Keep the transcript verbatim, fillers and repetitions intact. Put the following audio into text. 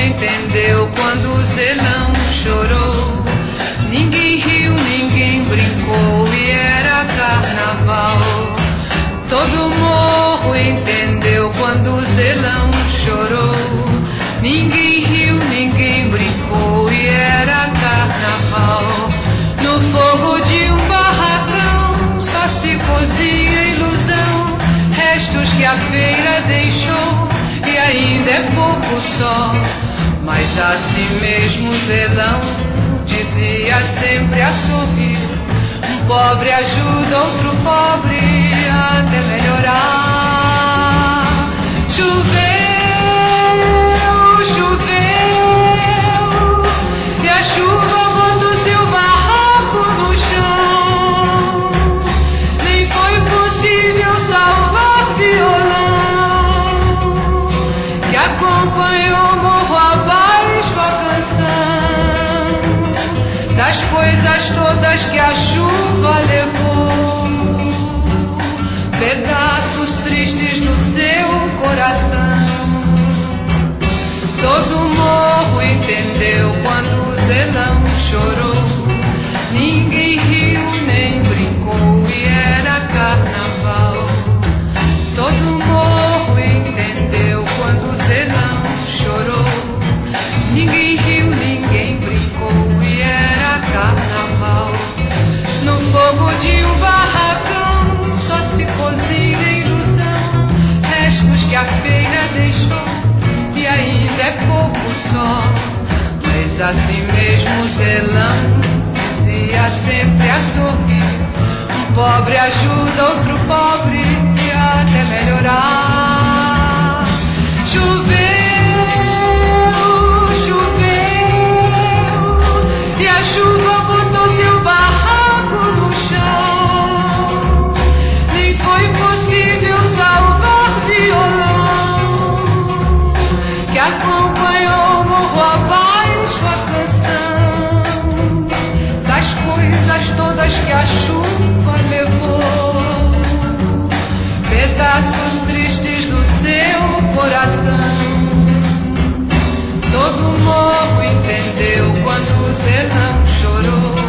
entendeu quando o zelão chorou. Ninguém riu, ninguém brincou e era carnaval. Todo morro entendeu quando o zelão chorou. Ninguém riu, ninguém brincou e era carnaval. No fogo de um barracão só se cozinha ilusão, restos que a feira deixou e ainda é pouco só. Mas assim mesmo zelão dizia sempre a sorrir: um pobre ajuda outro pobre até melhorar. Choveu, choveu, e a chuva botou seu barraco no chão. Nem foi possível salvar violão, que acompanhou morro abaixo a canção das coisas todas que a chuva levou, pedaços tristes do seu coração. Todo morro entendeu quando o zelão chorou. Ninguém riu nem brincou e era carnaval. Todo morro entendeu quando o zelão chorou. Ninguém riu, ninguém brincou e era carnaval. No fogo de um barracão só se cozinha ilusão, restos que a feira deixou e ainda é pouco só. Mas assim mesmo zelão dizia sempre a sorrir: um pobre ajuda outro pobre e até melhorar. Choveu, choveu, e a chuva botou seu barraco no chão. Nem foi possível salvar violão, que acompanhou morro abaixo a canção das coisas todas que a chuva levou, pedaços tristes do seu coração. Todo morro entendeu quando o zelão chorou.